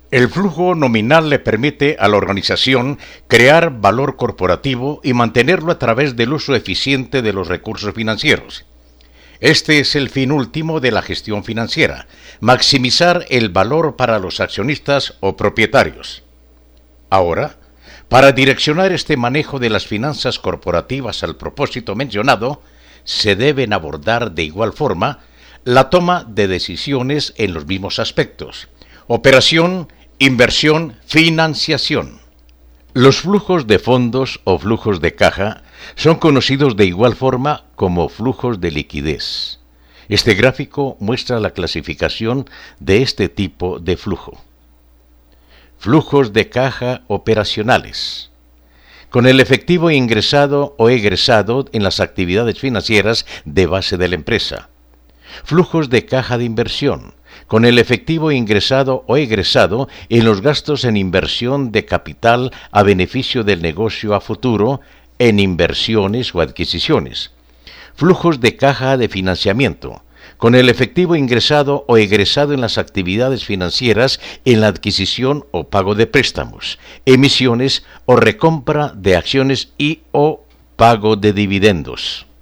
El flujo nominal le permite a la organización crear valor corporativo y mantenerlo a través del uso eficiente de los recursos financieros. Este es el fin último de la gestión financiera: maximizar el valor para los accionistas o propietarios. Ahora, para direccionar este manejo de las finanzas corporativas al propósito mencionado, se deben abordar de igual forma la toma de decisiones en los mismos aspectos: operación, inversión, financiación. Los flujos de fondos o flujos de caja son conocidos de igual forma como flujos de liquidez. Este gráfico muestra la clasificación de este tipo de flujo. Flujos de caja operacionales: con el efectivo ingresado o egresado en las actividades financieras de base de la empresa. Flujos de caja de inversión: con el efectivo ingresado o egresado en los gastos en inversión de capital a beneficio del negocio a futuro, en inversiones o adquisiciones. Flujos de caja de financiamiento: con el efectivo ingresado o egresado en las actividades financieras en la adquisición o pago de préstamos, emisiones o recompra de acciones y o pago de dividendos.